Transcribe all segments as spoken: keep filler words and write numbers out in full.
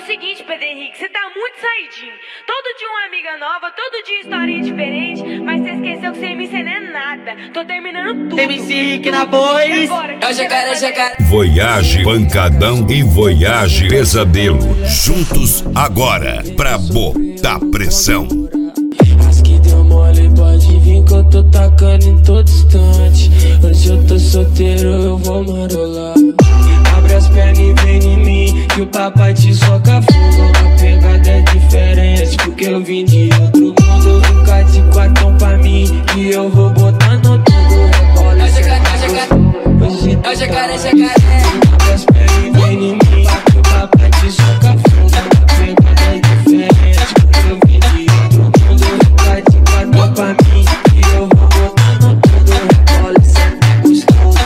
o seguinte, Pedro Henrique, você tá muito saidinho. Todo dia uma amiga nova, todo dia historinha diferente, mas você esqueceu que você me não é nada. Tô terminando tudo. M C Rick na voz. É o jacaré, é jacaré. Voyage Pancadão e Voyage Pesadelo. Juntos agora, pra botar pressão. As que deu mole pode vir que eu tô tacando em todo instante. Hoje eu tô solteiro, eu vou marolar. Abre as pernas e vem em mim, que o papai te soca fogo. A pegada é diferente, porque eu vim de outro mundo. Fica de quatro pra mim, que eu vou botando tudo. Rebola, é o jacaré, é o jacaré. É o jacaré, é o jacaré. Abre as pernas e vem em mim, que o papai te soca fogo. A pegada é diferente, porque eu vim de outro mundo. Fica de quatro pra mim, que eu vou botando tudo. Rebola, senta gostoso.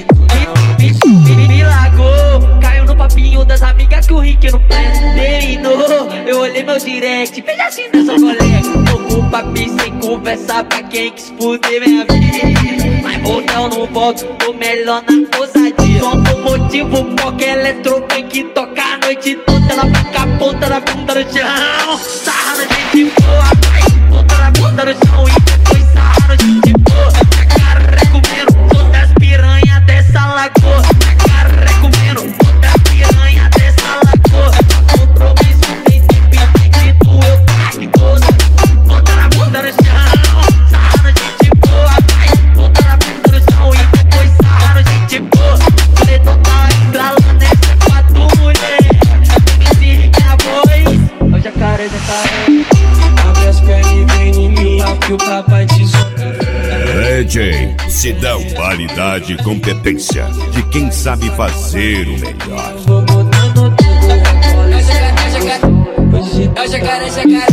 Me largou, caiu no papinho das amigas que o Rick não terminou. Eu olhei meu direct, fez assim nessa colega. Tô com papi sem conversar pra quem quis fuder minha vida. Mas voltar eu não volto, tô melhor na ousadia. Só por motivo porque eletro tem que tocar a noite toda. Ela fica a ponta da bunda no chão, sarra na gente boa, ponta da bunda no chão e depois sarra no gente boa. Jacaré comendo todas as piranhas dessa lagoa. Jacaré comendo todas as piranhas dessa lagoa. Compromisso tem tempo escrito, eu pago toda. Ponta na bunda no chão, sarra no gente boa. Ponta na bunda no chão e depois sarra no gente boa. Falei total estralando nessa quatro mulher. M C Rick na voz. É o jacaré, jacaré. Abre as pernas e vem em mim, que o papai te soca. D J Sidão, qualidade e competência de quem sabe fazer o melhor. Vou botando tudo. É o jacaré, é o jacaré. É o jacaré, é o jacaré.